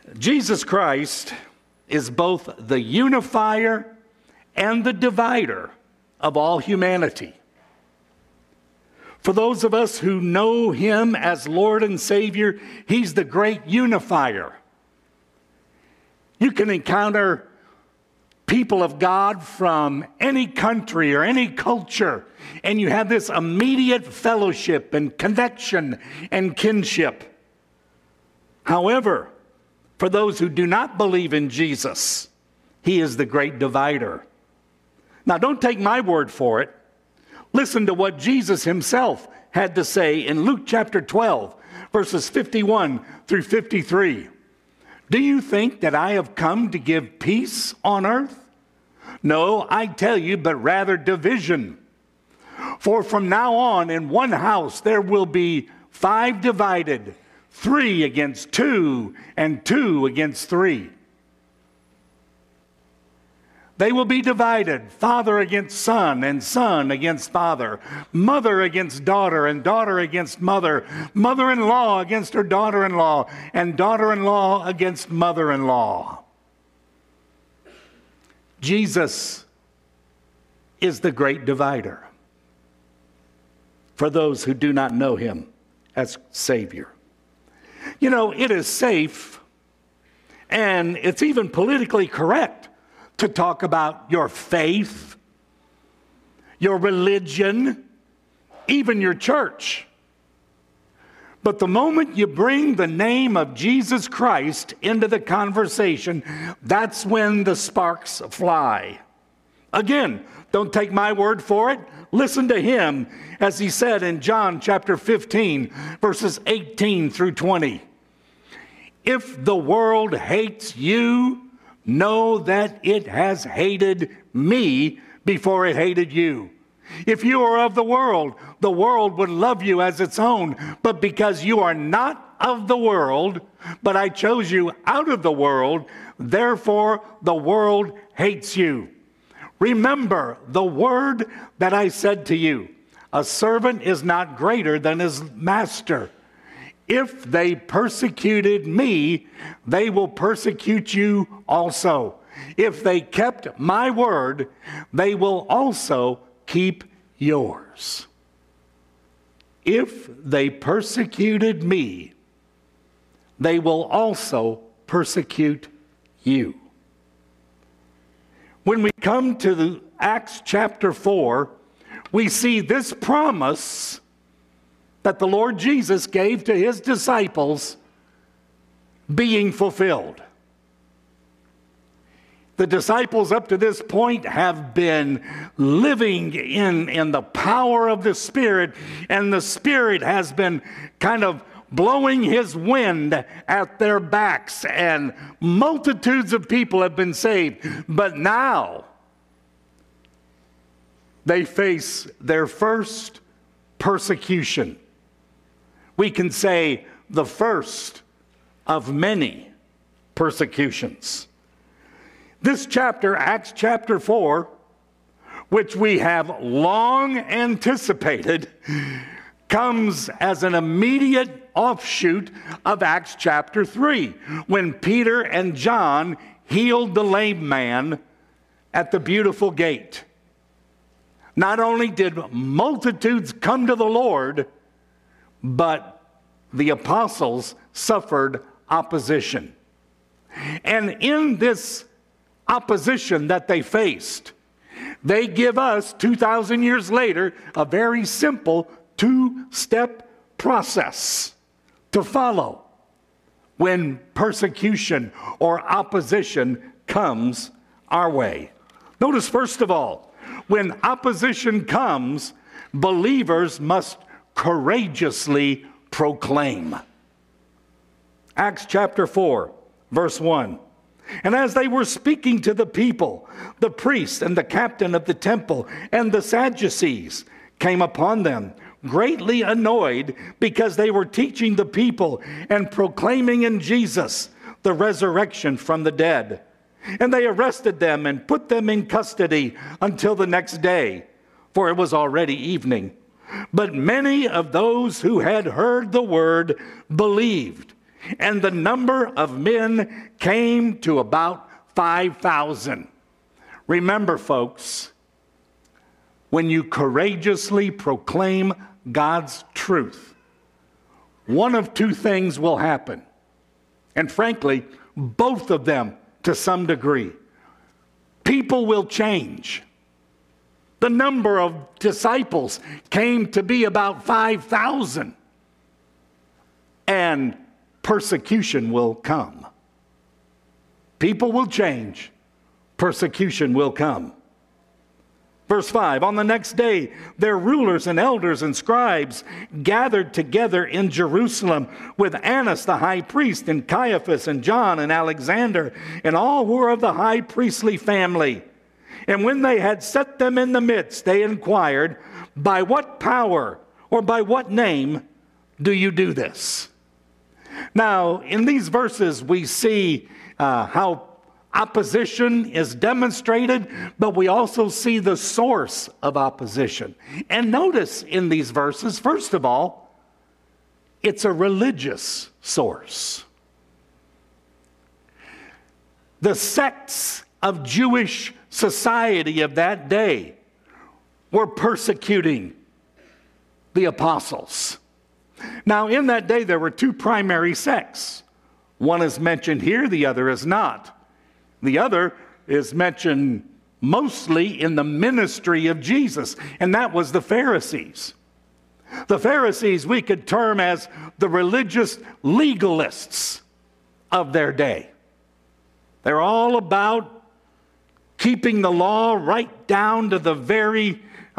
Jesus Christ is both the unifier and the divider of all humanity. For those of us who know him as Lord and Savior, he's the great unifier. You can encounter people of God from any country or any culture, and you have this immediate fellowship and connection and kinship. However, for those who do not believe in Jesus, he is the great divider. Now, don't take my word for it. Listen to what Jesus himself had to say in Luke chapter 12, verses 51 through 53. Do you think that I have come to give peace on earth? No, I tell you, but rather division. For from now on in one house there will be 5 divided, 3 against 2, and 2 against 3. They will be divided, father against son, and son against father, mother against daughter, and daughter against mother, mother-in-law against her daughter-in-law, and daughter-in-law against mother-in-law. Jesus is the great divider for those who do not know him as Savior. You know, it is safe and it's even politically correct to talk about your faith, your religion, even your church. But the moment you bring the name of Jesus Christ into the conversation, that's when the sparks fly. Again, don't take my word for it. Listen to him as he said in John chapter 15, verses 18 through 20. If the world hates you, know that it has hated me before it hated you. If you are of the world would love you as its own. But because you are not of the world, but I chose you out of the world, therefore the world hates you. Remember the word that I said to you. A servant is not greater than his master. If they persecuted me, they will persecute you also. If they kept my word, they will also keep yours. If they persecuted me, they will also persecute you. When we come to Acts chapter 4, we see this promise that the Lord Jesus gave to his disciples being fulfilled. The disciples up to this point have been living in the power of the Spirit, and the Spirit has been kind of blowing his wind at their backs, and multitudes of people have been saved. But now they face their first persecution. We can say the first of many persecutions. This chapter, Acts chapter 4, which we have long anticipated, comes as an immediate offshoot of Acts chapter 3, when Peter and John healed the lame man at the Beautiful Gate. Not only did multitudes come to the Lord, but the apostles suffered opposition. And in this opposition that they faced, they give us 2,000 years later a very simple 2-step process to follow when persecution or opposition comes our way. Notice, first of all, when opposition comes, believers must courageously proclaim. Acts chapter 4, verse 1. And as they were speaking to the people, the priest and the captain of the temple and the Sadducees came upon them, greatly annoyed because they were teaching the people and proclaiming in Jesus the resurrection from the dead. And they arrested them and put them in custody until the next day, for it was already evening. But many of those who had heard the word believed, and the number of men came to about 5,000. Remember, folks, when you courageously proclaim God's truth, one of two things will happen. And frankly, both of them to some degree. People will change. The number of disciples came to be about 5,000. And persecution will come. People will change. Persecution will come. Verse 5, on the next day, their rulers and elders and scribes gathered together in Jerusalem with Annas the high priest and Caiaphas and John and Alexander and all who were of the high priestly family. And when they had set them in the midst, they inquired, by what power or by what name do you do this? Now, in these verses, we see how opposition is demonstrated, but we also see the source of opposition. And notice in these verses, first of all, it's a religious source. The sects of Jewish society of that day were persecuting the apostles. Now, in that day, there were two primary sects. One is mentioned here, the other is not. The other is mentioned mostly in the ministry of Jesus, and that was the Pharisees. The Pharisees we could term as the religious legalists of their day. They're all about keeping the law right down to the very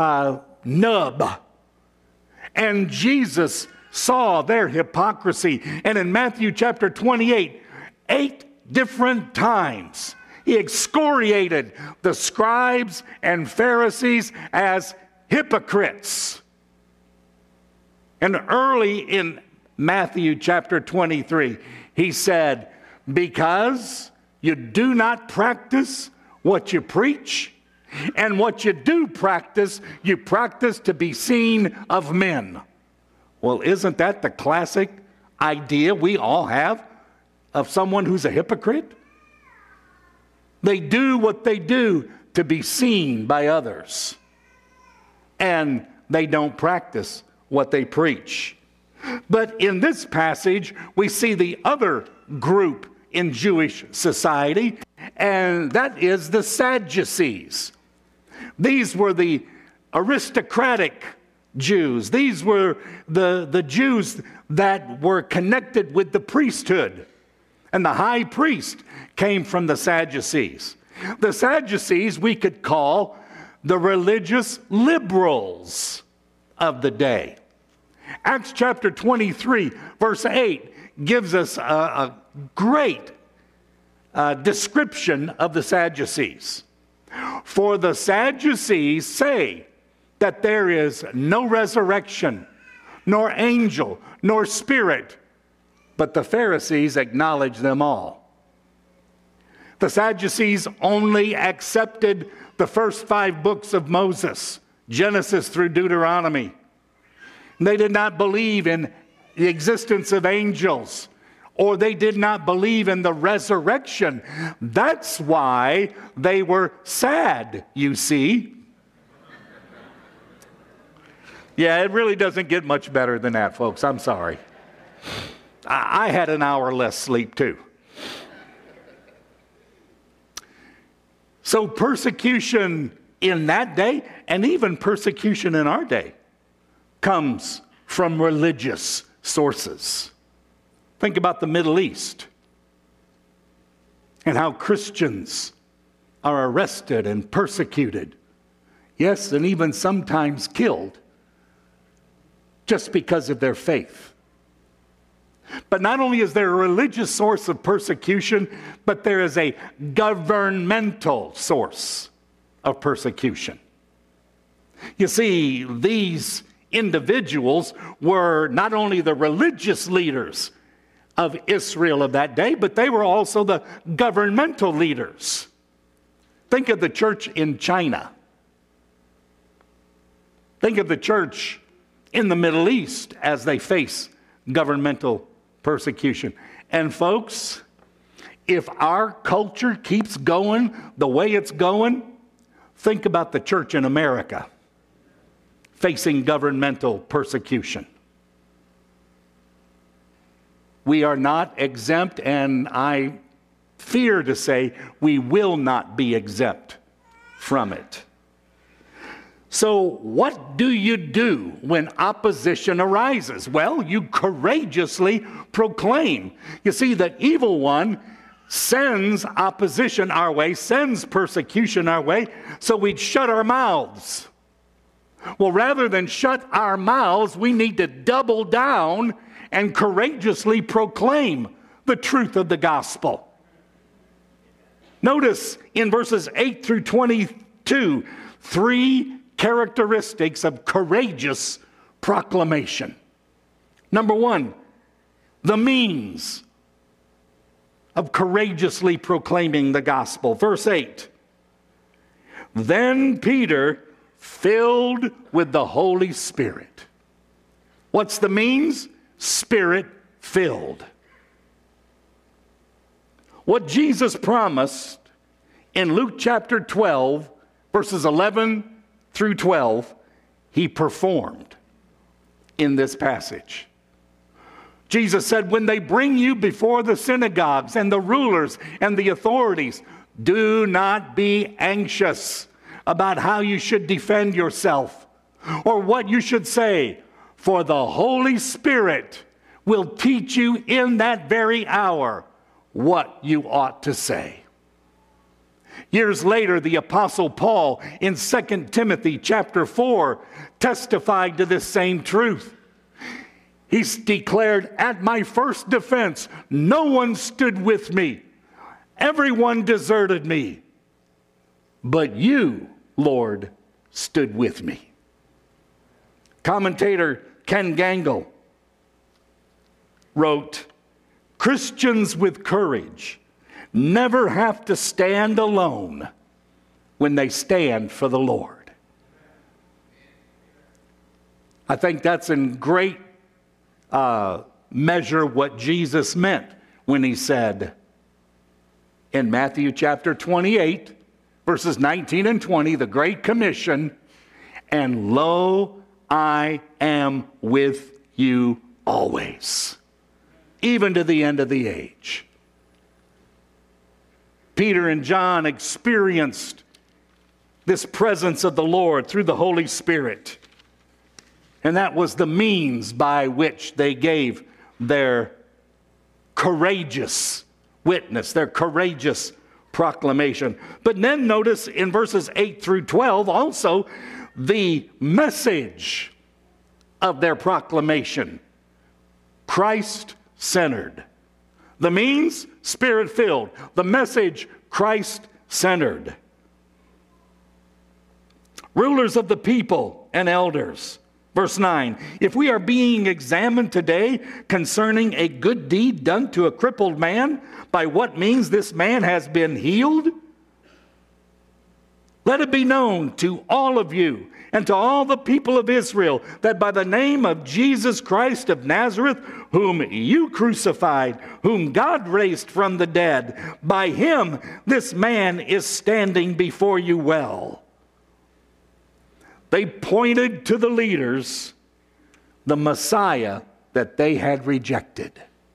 nub. And Jesus saw their hypocrisy. And in Matthew chapter 28, 8 different times, he excoriated the scribes and Pharisees as hypocrites. And early in Matthew chapter 23, he said, because you do not practice what you preach, and what you do practice, you practice to be seen of men. Well, isn't that the classic idea we all have of someone who's a hypocrite? They do what they do to be seen by others, and they don't practice what they preach. But in this passage, we see the other group in Jewish society, and that is the Sadducees. These were the aristocratic Jews. These were the Jews that were connected with the priesthood. And the high priest came from the Sadducees. The Sadducees we could call the religious liberals of the day. Acts chapter 23, verse 8 gives us a great description of the Sadducees. For the Sadducees say that there is no resurrection, nor angel, nor spirit, but the Pharisees acknowledge them all. The Sadducees only accepted the first 5 books of Moses, Genesis through Deuteronomy. They did not believe in the existence of angels, or they did not believe in the resurrection. That's why they were sad, you see. Yeah, it really doesn't get much better than that, folks. I'm sorry. I had an hour less sleep, too. So persecution in that day, and even persecution in our day, comes from religious sources. Think about the Middle East and how Christians are arrested and persecuted. Yes, and even sometimes killed just because of their faith. But not only is there a religious source of persecution, but there is a governmental source of persecution. You see, these individuals were not only the religious leaders of Israel of that day, but they were also the governmental leaders. Think of the church in China. Think of the church in the Middle East as they face governmental persecution. And folks, if our culture keeps going the way it's going, think about the church in America facing governmental persecution. We are not exempt, and I fear to say we will not be exempt from it. So what do you do when opposition arises? Well, you courageously proclaim. You see, the evil one sends opposition our way, sends persecution our way, so we'd shut our mouths. Well, rather than shut our mouths, we need to double down and courageously proclaim the truth of the gospel. Notice in verses 8 through 22, 3 characteristics of courageous proclamation. Number 1, the means of courageously proclaiming the gospel. Verse 8, then Peter, filled with the Holy Spirit. What's the means? Spirit-filled. What Jesus promised in Luke chapter 12, verses 11 through 12, he performed in this passage. Jesus said, when they bring you before the synagogues and the rulers and the authorities, do not be anxious about how you should defend yourself or what you should say, for the Holy Spirit will teach you in that very hour what you ought to say. Years later, the Apostle Paul in 2 Timothy chapter 4 testified to this same truth. He declared, at my first defense, no one stood with me. Everyone deserted me. But you, Lord, stood with me. Commentator Ken Gangle wrote, Christians with courage never have to stand alone when they stand for the Lord. I think that's in great measure what Jesus meant when he said in Matthew chapter 28, verses 19 and 20, the Great Commission, and lo, I am with you always, even to the end of the age. Peter and John experienced this presence of the Lord through the Holy Spirit. And that was the means by which they gave their courageous witness, their courageous proclamation. But then notice in verses 8 through 12 also the message of their proclamation. Christ-centered. The means, Spirit-filled. The message, Christ-centered. Rulers of the people and elders. Verse 9, if we are being examined today concerning a good deed done to a crippled man, by what means this man has been healed, let it be known to all of you and to all the people of Israel that by the name of Jesus Christ of Nazareth, whom you crucified, whom God raised from the dead, by him this man is standing before you well. They pointed to the leaders, the Messiah that they had rejected.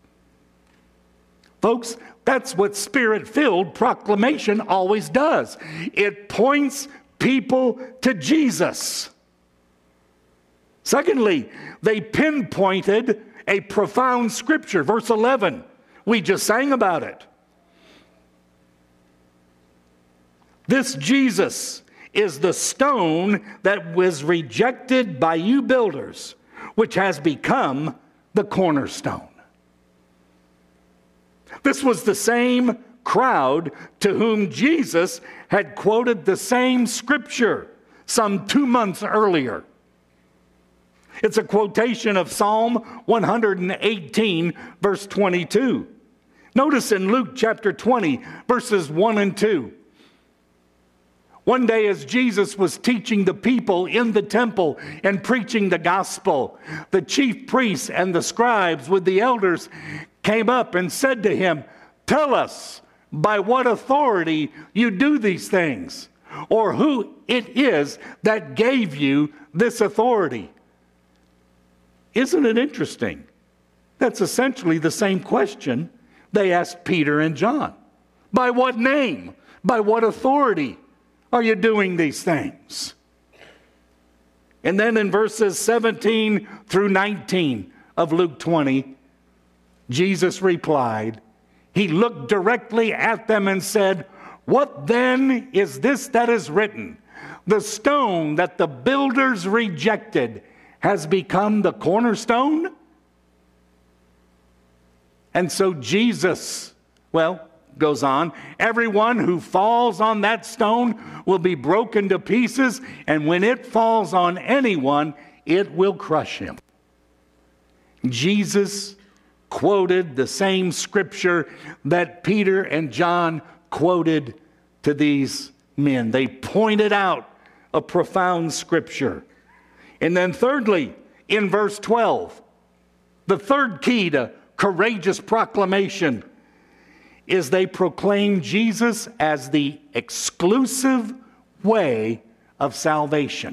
Folks, that's what Spirit-filled proclamation always does. It points people to Jesus. Secondly, they pinpointed a profound scripture. Verse 11, we just sang about it. This Jesus is the stone that was rejected by you builders, which has become the cornerstone. This was the same crowd to whom Jesus had quoted the same scripture some 2 months earlier. It's a quotation of Psalm 118, verse 22. Notice in Luke chapter 20, verses 1 and 2. One day as Jesus was teaching the people in the temple and preaching the gospel, the chief priests and the scribes with the elders came up and said to him, "Tell us by what authority you do these things, or who it is that gave you this authority." Isn't it interesting? That's essentially the same question they asked Peter and John. By what name? By what authority are you doing these things? And then in verses 17 through 19 of Luke 20, Jesus replied, he looked directly at them and said, "What then is this that is written? The stone that the builders rejected has become the cornerstone?" And so Jesus, goes on, "Everyone who falls on that stone will be broken to pieces, and when it falls on anyone, it will crush him." Jesus quoted the same scripture that Peter and John quoted to these men. They pointed out a profound scripture. And then thirdly, in verse 12, the third key to courageous proclamation is they proclaim Jesus as the exclusive way of salvation.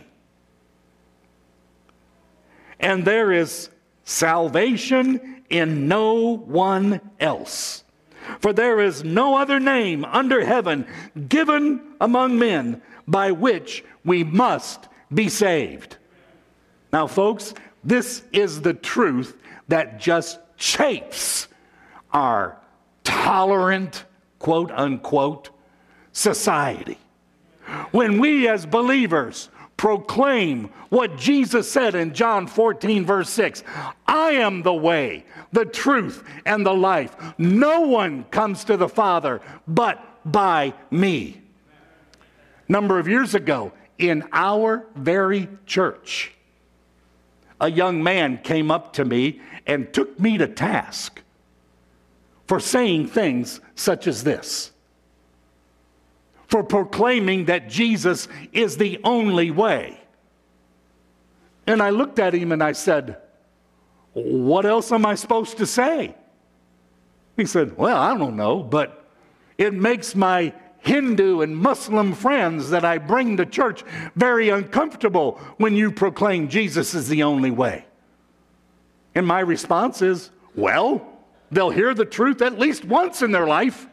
And there is salvation in no one else. For there is no other name under heaven given among men by which we must be saved. Now, folks, this is the truth that just chafes our tolerant, quote unquote, society. When we as believers proclaim what Jesus said in John 14, verse 6, "I am the way, the truth, and the life. No one comes to the Father but by me." A number of years ago, in our very church, a young man came up to me and took me to task for saying things such as this, for proclaiming that Jesus is the only way. And I looked at him and I said, "What else am I supposed to say?" He said, "Well, I don't know, but it makes my Hindu and Muslim friends that I bring to church very uncomfortable when you proclaim Jesus is the only way." And my response is, well, they'll hear the truth at least once in their life.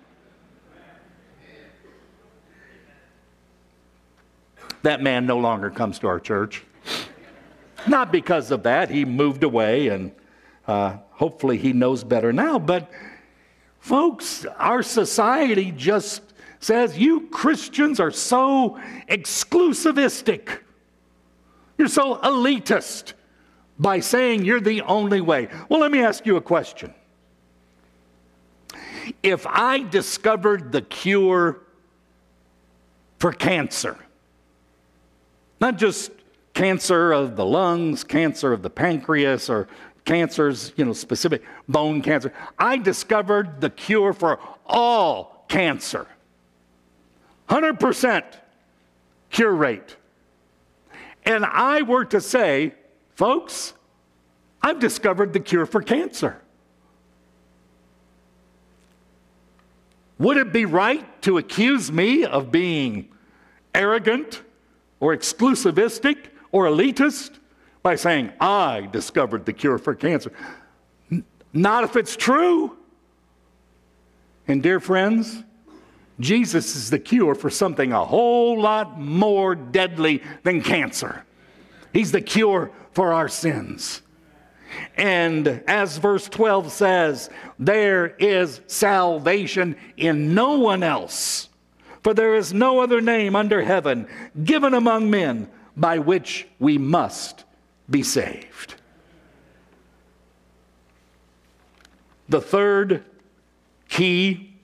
That man no longer comes to our church. Not because of that. He moved away, and hopefully he knows better now. But folks, our society just says, you Christians are so exclusivistic. You're so elitist by saying you're the only way. Well, let me ask you a question. If I discovered the cure for cancer, not just cancer of the lungs, cancer of the pancreas, or cancers, specific bone cancer. I discovered the cure for all cancer. 100% cure rate. And I were to say, folks, I've discovered the cure for cancer. Would it be right to accuse me of being arrogant or exclusivistic or elitist by saying, I discovered the cure for cancer? Not if it's true. And dear friends, Jesus is the cure for something a whole lot more deadly than cancer. He's the cure for our sins. And as verse 12 says, there is salvation in no one else. For there is no other name under heaven given among men by which we must be saved. The third key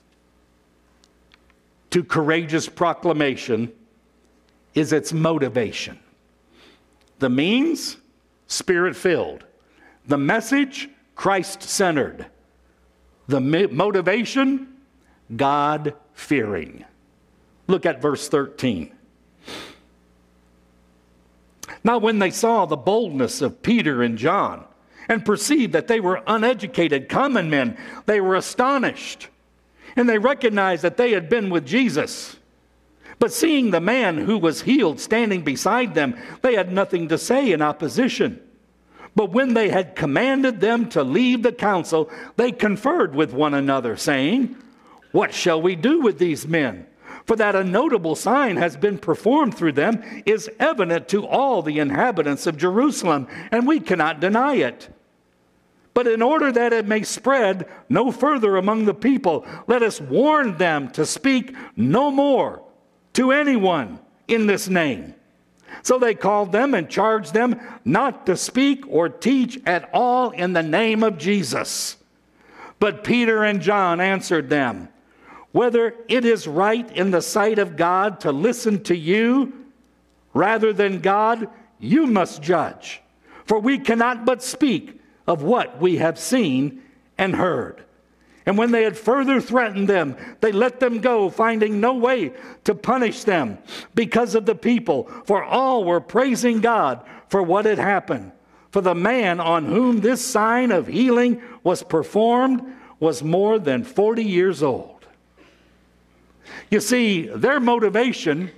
to courageous proclamation is its motivation. The means, Spirit-filled. The message, Christ-centered. The motivation, God-fearing. Look at verse 13. Now when they saw the boldness of Peter and John and perceived that they were uneducated, common men, they were astonished. And they recognized that they had been with Jesus. But seeing the man who was healed standing beside them, they had nothing to say in opposition. But when they had commanded them to leave the council, they conferred with one another, saying, "What shall we do with these men? For that a notable sign has been performed through them is evident to all the inhabitants of Jerusalem, and we cannot deny it. But in order that it may spread no further among the people, let us warn them to speak no more to anyone in this name." So they called them and charged them not to speak or teach at all in the name of Jesus. But Peter and John answered them, "Whether it is right in the sight of God to listen to you rather than God, you must judge. For we cannot but speak of what we have seen and heard." And when they had further threatened them, they let them go, finding no way to punish them because of the people, for all were praising God for what had happened. For the man on whom this sign of healing was performed was more than 40 years old. You see, their motivation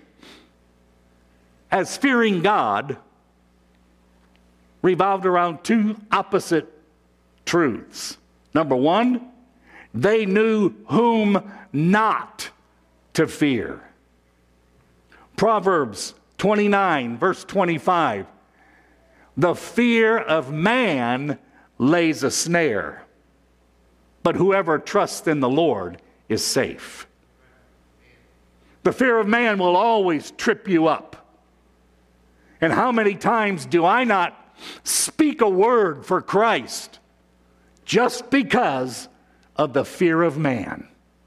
as fearing God revolved around two opposite truths. Number one, they knew whom not to fear. Proverbs 29, verse 25. The fear of man lays a snare, but whoever trusts in the Lord is safe. The fear of man will always trip you up. And how many times do I not speak a word for Christ just because of the fear of man?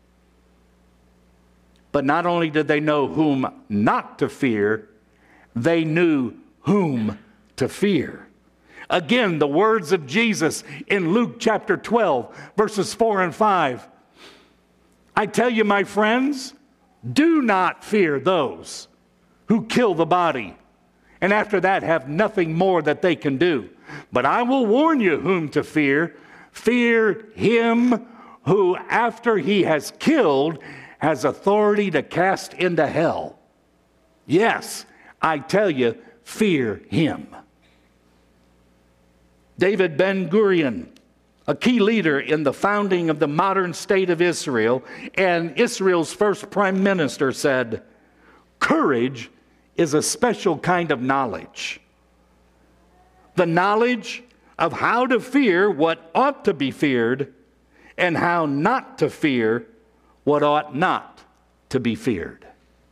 But not only did they know whom not to fear, they knew whom to fear. Again, the words of Jesus in Luke chapter 12, verses 4 and 5. I tell you, my friends, do not fear those who kill the body, and after that have nothing more that they can do. But I will warn you whom to fear. Fear him who, after he has killed, has authority to cast into hell. Yes, I tell you, fear him. David Ben-Gurion, a key leader in the founding of the modern state of Israel and Israel's first prime minister, said, "Courage is a special kind of knowledge. The knowledge of how to fear what ought to be feared and how not to fear what ought not to be feared."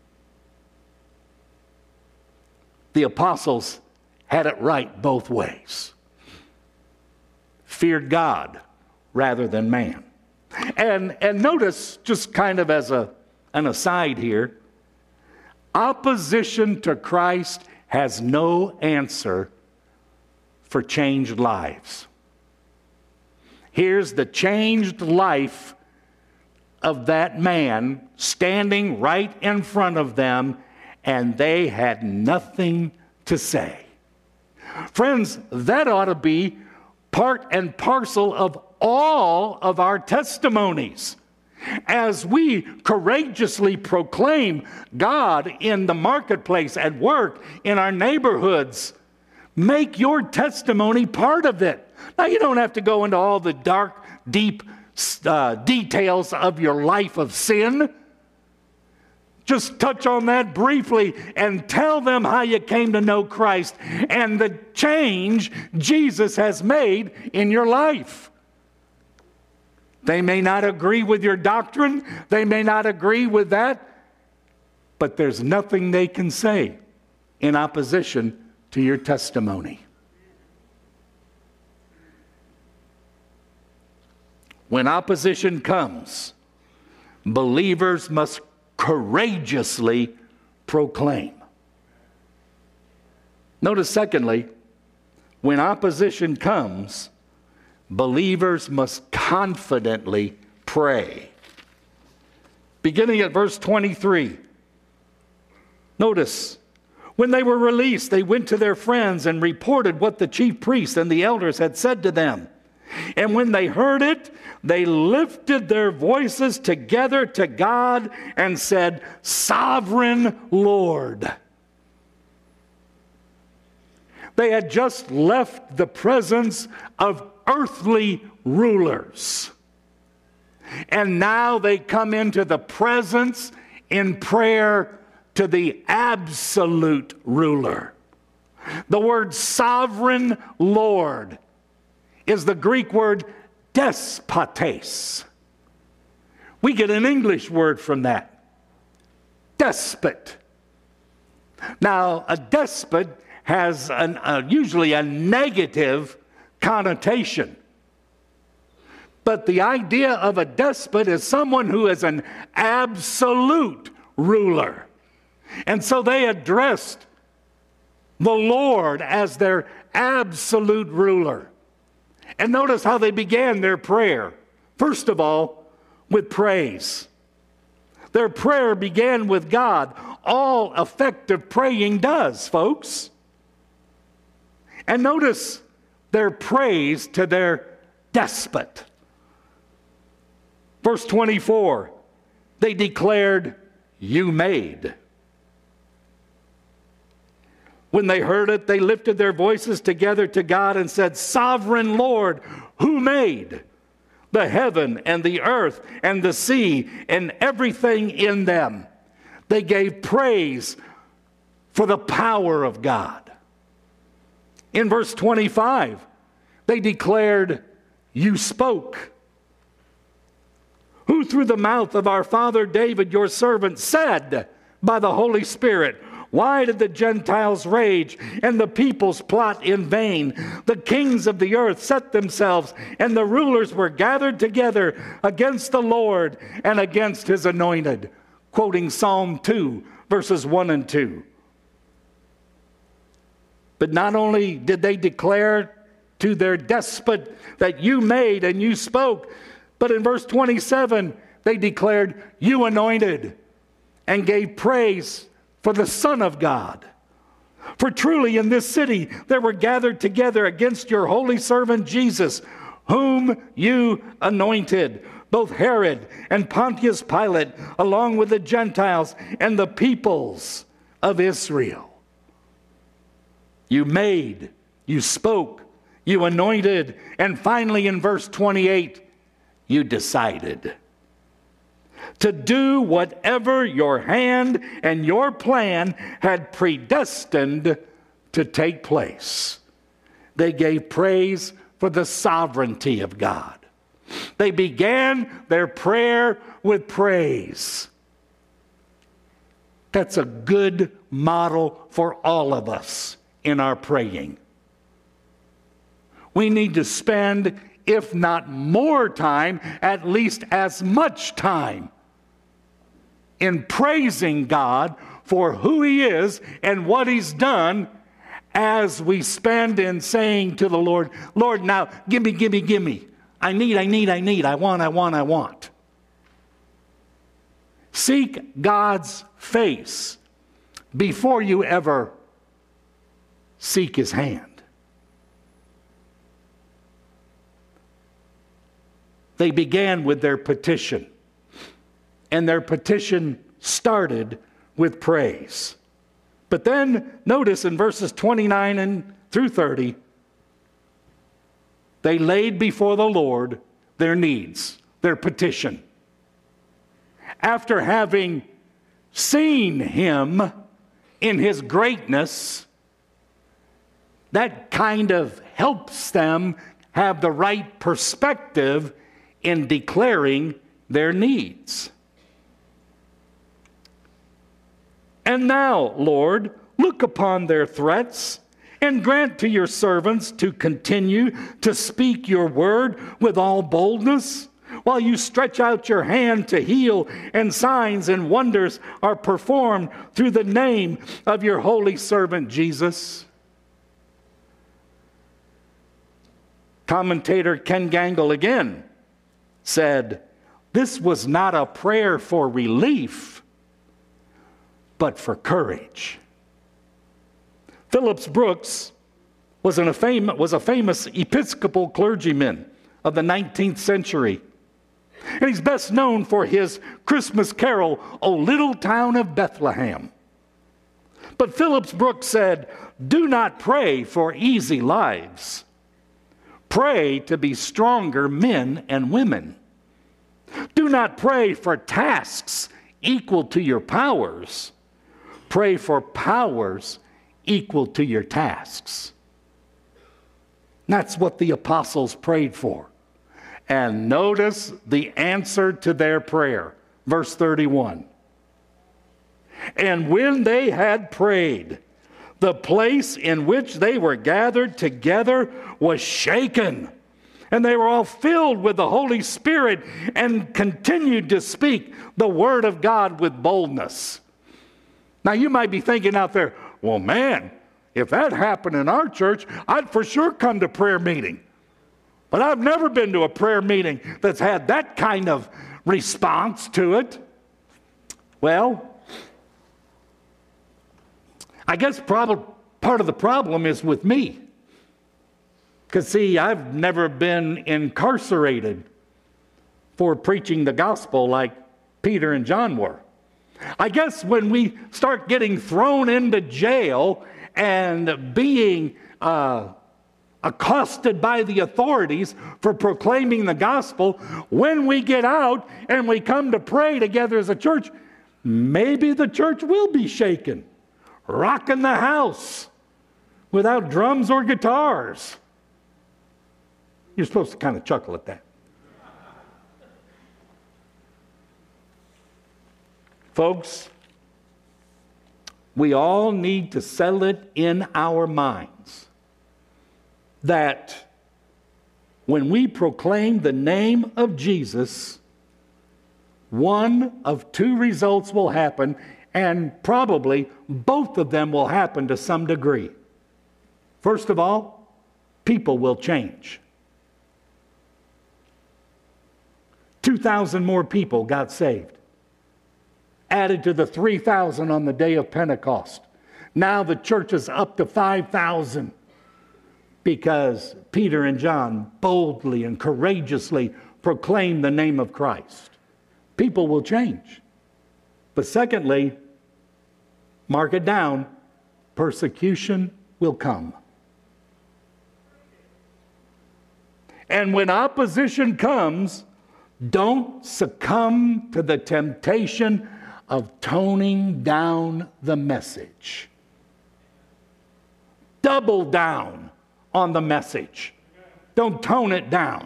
The apostles had it right both ways. Feared God rather than man. And notice, just kind of as an aside here, opposition to Christ has no answer for changed lives. Here's the changed life of that man standing right in front of them, and they had nothing to say. Friends, that ought to be part and parcel of all of our testimonies. As we courageously proclaim God in the marketplace, at work, in our neighborhoods, make your testimony part of it. Now, you don't have to go into all the dark, deep details of your life of sin. Just touch on that briefly and tell them how you came to know Christ and the change Jesus has made in your life. They may not agree with your doctrine. They may not agree with that. But there's nothing they can say in opposition to your testimony. When opposition comes, believers must courageously proclaim. Notice, secondly, when opposition comes, believers must confidently pray. Beginning at verse 23, notice, When they were released, they went to their friends and reported what the chief priests and the elders had said to them. And when they heard it, they lifted their voices together to God and said, "Sovereign Lord." They had just left the presence of earthly rulers. And now they come into the presence in prayer to the absolute ruler. The word sovereign Lord is the Greek word despotes. We get an English word from that, despot. Now, a despot has usually a negative connotation. But the idea of a despot is someone who is an absolute ruler. And so they addressed the Lord as their absolute ruler. And notice how they began their prayer. First of all, with praise. Their prayer began with God. All effective praying does, folks. And notice their praise to their despot. Verse 24, they declared, "You made." When they heard it, they lifted their voices together to God and said, "Sovereign Lord, who made the heaven and the earth and the sea and everything in them?" They gave praise for the power of God. In verse 25, they declared, "You spoke. Who through the mouth of our father David, your servant, said by the Holy Spirit, why did the Gentiles rage and the peoples plot in vain? The kings of the earth set themselves, and the rulers were gathered together against the Lord and against his anointed." Quoting Psalm 2, verses 1 and 2. But not only did they declare to their despot that you made and you spoke, but in verse 27, they declared, "You anointed," and gave praise for the Son of God. "For truly in this city there were gathered together against your holy servant Jesus, whom you anointed, both Herod and Pontius Pilate, along with the Gentiles and the peoples of Israel." You made, you spoke, you anointed, and finally in verse 28, you decided to do whatever your hand and your plan had predestined to take place. They gave praise for the sovereignty of God. They began their prayer with praise. That's a good model for all of us in our praying. We need to spend, if not more time, at least as much time in praising God for who he is and what he's done as we spend in saying to the Lord, "Lord, now give me, give me, give me. I need, I want. Seek God's face before you ever seek his hand. They began with their petition, and their petition started with praise. But then notice in verses 29 and through 30, they laid before the Lord their needs, their petition. After having seen him in his greatness, that kind of helps them have the right perspective in declaring their needs. "And now, Lord, look upon their threats and grant to your servants to continue to speak your word with all boldness, while you stretch out your hand to heal, and signs and wonders are performed through the name of your holy servant Jesus." Commentator Ken Gangle again said, "This was not a prayer for relief, but for courage." Phillips Brooks was a famous Episcopal clergyman of the 19th century. And he's best known for his Christmas carol, O Little Town of Bethlehem. But Phillips Brooks said, "Do not pray for easy lives. Pray to be stronger men and women. Do not pray for tasks equal to your powers. Pray for powers equal to your tasks." That's what the apostles prayed for. And notice the answer to their prayer. Verse 31. And when they had prayed, the place in which they were gathered together was shaken. And they were all filled with the Holy Spirit and continued to speak the word of God with boldness. Now you might be thinking out there, well, man, if that happened in our church, I'd for sure come to prayer meeting. But I've never been to a prayer meeting that's had that kind of response to it. Well, I guess part of the problem is with me. Because, see, I've never been incarcerated for preaching the gospel like Peter and John were. I guess when we start getting thrown into jail and being accosted by the authorities for proclaiming the gospel, when we get out and we come to pray together as a church, maybe the church will be shaken, rocking the house without drums or guitars. You're supposed to kind of chuckle at that. Folks, we all need to settle it in our minds that when we proclaim the name of Jesus, one of two results will happen, and probably both of them will happen to some degree. First of all, people will change. 2,000 more people got saved, added to the 3,000 on the day of Pentecost. Now the church is up to 5,000 because Peter and John boldly and courageously proclaimed the name of Christ. People will change. But secondly, mark it down, persecution will come. And when opposition comes, don't succumb to the temptation of toning down the message. Double down on the message. Don't tone it down.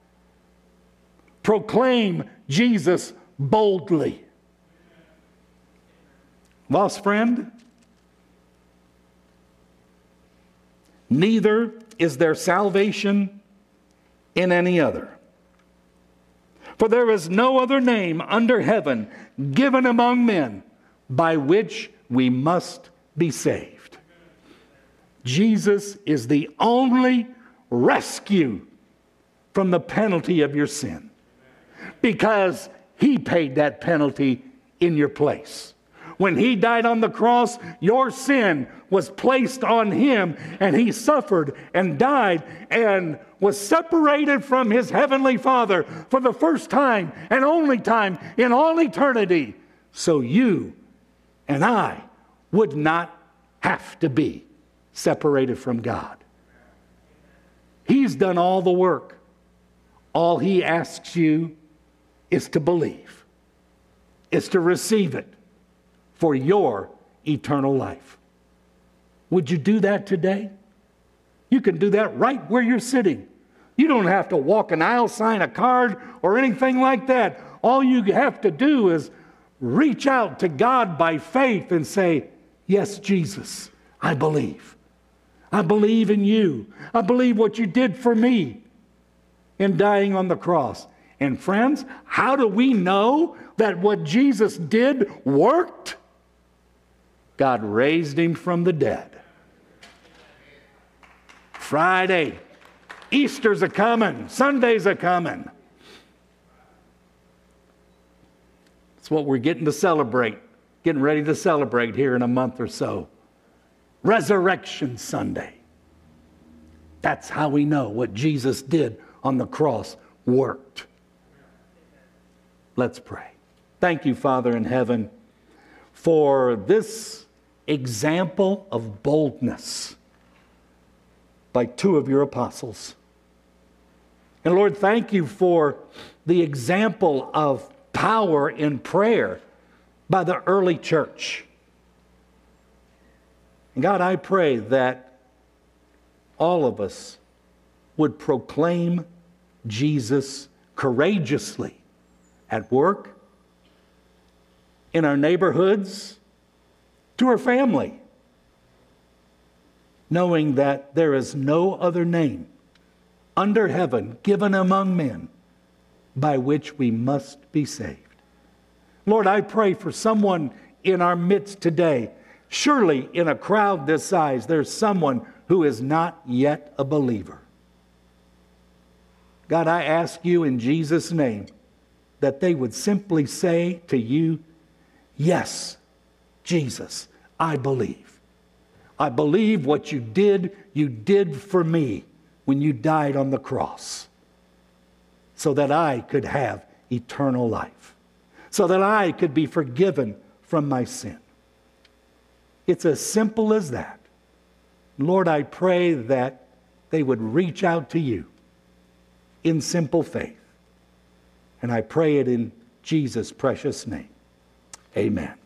Proclaim Jesus boldly. Lost friend, neither is there salvation in any other. For there is no other name under heaven given among men by which we must be saved. Jesus is the only rescue from the penalty of your sin, because he paid that penalty in your place. When he died on the cross, your sin was placed on him, and he suffered and died and was separated from his heavenly Father for the first time and only time in all eternity, so you and I would not have to be separated from God. He's done all the work. All he asks you is to believe, is to receive it for your eternal life. Would you do that today? You can do that right where you're sitting. You don't have to walk an aisle, sign a card, or anything like that. All you have to do is reach out to God by faith and say, yes, Jesus, I believe. I believe in you. I believe what you did for me in dying on the cross. And friends, how do we know that what Jesus did worked? God raised him from the dead. Friday, Easter's a-coming, Sunday's a-coming. It's what we're getting ready to celebrate here in a month or so. Resurrection Sunday. That's how we know what Jesus did on the cross worked. Let's pray. Thank you, Father in heaven, for this example of boldness by two of your apostles. And Lord, thank you for the example of power in prayer by the early church. And God, I pray that all of us would proclaim Jesus courageously at work, in our neighborhoods, to our family, knowing that there is no other name under heaven given among men by which we must be saved. Lord, I pray for someone in our midst today. Surely in a crowd this size, there's someone who is not yet a believer. God, I ask you in Jesus' name that they would simply say to you, yes, Jesus, I believe. I believe what you did for me when you died on the cross, so that I could have eternal life, so that I could be forgiven from my sin. It's as simple as that. Lord, I pray that they would reach out to you in simple faith. And I pray it in Jesus' precious name. Amen.